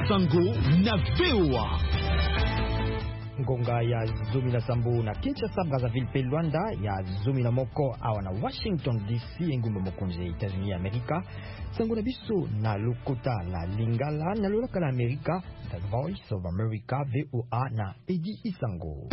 Sango na VOA. Ngonga ya zomi na sambu na Kinshasa, Brazzaville pe Luanda ya zomi na moko awa na Washington DC engumba mokonzi États-Unis Amerika. Sango na biso na lokota la Lingala na lolaka la Amerika, The Voice of America VOA na Edi Isango.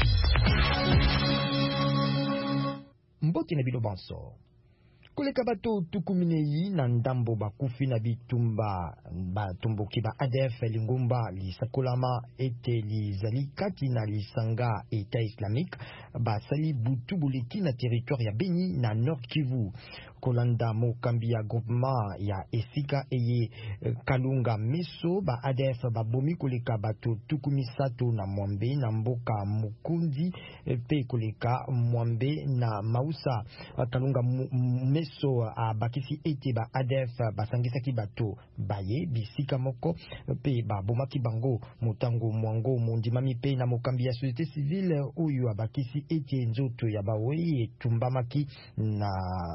Mboti na bilo banso. Koleka bato tukuminei na ndambo bakufi na bitumba batumbuki ba ADF lingumba lisakolama ete lizali kati na lisanga État islamique basali butu buleki na territoire ya Beni na Nord Kivu. Kolanda mokambi ya groupement ya esika eye Kalunga Meso ba ADF babomi koleka bato tukumisato na Mwambe na mboka Mukundi pe koleka Mwambe na Mausa. Kalunga Meso bakisi ete ba ADF basangisaki bato baye bisika moko pe babomaki bango motango mwango mondimami pe na mokambi ya société civile oyo abakisi ete nzoto ya bawe etumbamaki na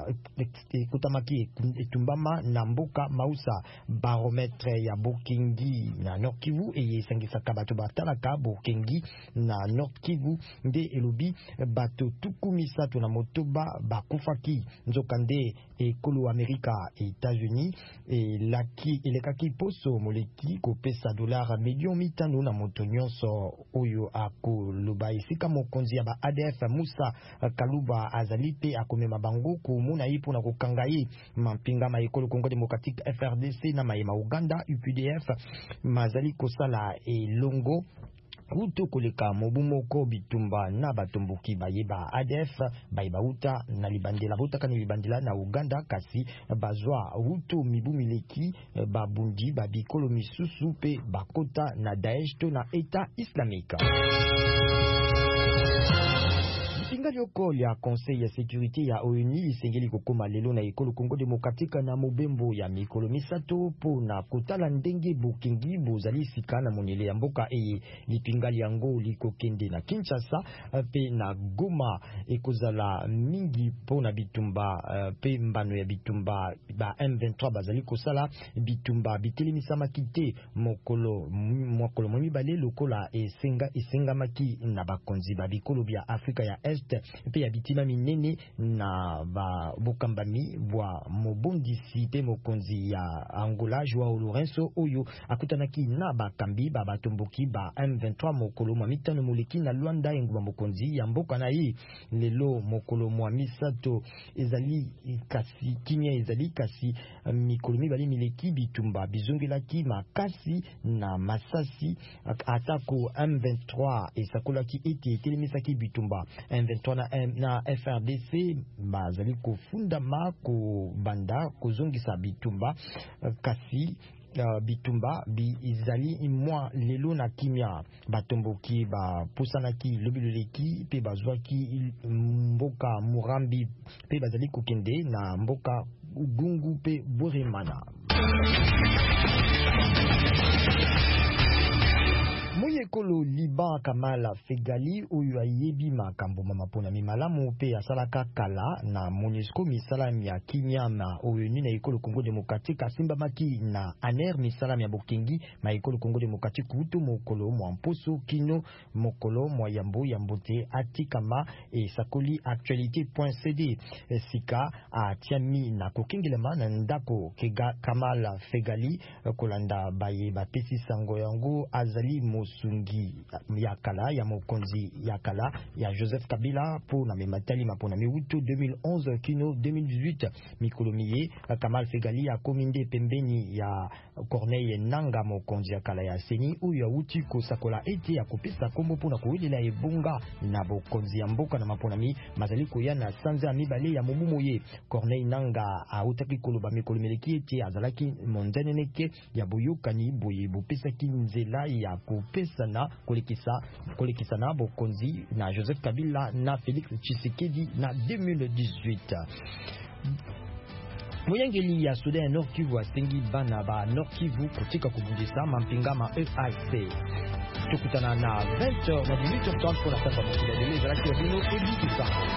etumbama na mboka Mausa. Barometre ya Bokengi na Nord Kivu eye sangisaka bato batalaka Bokengi na Nord Kivu nde elobi bato tukumisato na motoba bakufaki nzokande ekolo Amerika États-Unis elekaki poso moleki kopesa $5 million na moto nyonso oyo akoloba esika mokonzi ya ba ADF Musa Kaluba azali pe akomema bango komona ye mpona kokanga ye mampinga ma ekolo Congo Démocratique FRDC na mayema Uganda UPDF mazali kosala elongo Uto koleka mobu moko bitumba na batomboki bayeba ADF bayeba uta na libandela uta kani libandela na Uganda kasi bazwa uto mibu mileki babundi babikolo misusu pe bakota na Daesh to na État islamique. Yoko ya Conseil ya Sécurité ya ONU isengeli kokoma lelo na ekolo Congo Démocratique na mobembo ya mikolo misato po na kotala ndenge Bokengi bozali sika na monele ya mboka eye lipingali yango likokende na Kinshasa pe na Goma ekozala mingi po na bitumba pe mbano ya bitumba ba M23 bazali kosala bitumba bitelemisa makite mokolo mibale lokola esenga maki na bakonzi ba bikolo bya Afrika ya Est pe ya bitima minene na bokambami bwa mobondisi pe mokonzi ya Angola Joao Lourenço oyo akutanaki na bakambi batomboki ba M23 mokolo mwa mitano moleki na Luanda enguma mokonzi ya mboka na ye lelo mokolo mwa misato ezali kasi kimia ezali kasi mikolo mibali mileki bitumba bizongelaki makasi na masasi atako M23 esakolaki ete etelemisaki bitumba M23 na FRDC bazali kofundama ko banda kozongisa bitumba kasi bitumba izali mwa lelo na kimia batomboki bapusanaki lobiloleki pe bazwaki mboka Murambi pe bazali kokende na mboka Ugungu pe Boremana. Moyekolo Liban Kamala Fegali oyo ayebi makambo mapona mimalamu pe asalaka kala na MONUSCO misalami ya kimia na ONU na ekolo Congo Démocratique asimbamaki na ANER misalami ya Bokengi ma ekolo Congo Démocratique uto mokolo mwa mposo kino mokolo mwa yambote atikama sakoli actualité.cd sika atiami na kokengelema na ndako kega Kamala Fegali kolanda baye bapesi sango yango azali sungi ya kala ya mokonzi ya kala ya Joseph Kabila po na mematali mapona miuto 2011 kino 2018 mikolomiye Kamal Fegali ya kominde pembeni ya Corneille Nanga mokonzi ya kala ya Seni uyo uti kosakola ete ya kopesa kombo pona kowelela ebunga na bokonzi ya mboka na mapona mi mazali koya na sanza mibale ya mobumoye Corneille Nanga autaki koloba mikolomeleki ete azalaki mondeneneke ya boyokani boye bopesaki nzela ya pesa na kolekisa na bokonzi na Joseph Kabila na Félix Tshisekedi na 2018. Moyangeli ya Soudan ya Nord Kivu asengi bana ba Nord Kivu kutika kubundisa mampinga ma EAC. Tukutana na 20h na 18h30 pour la fin de la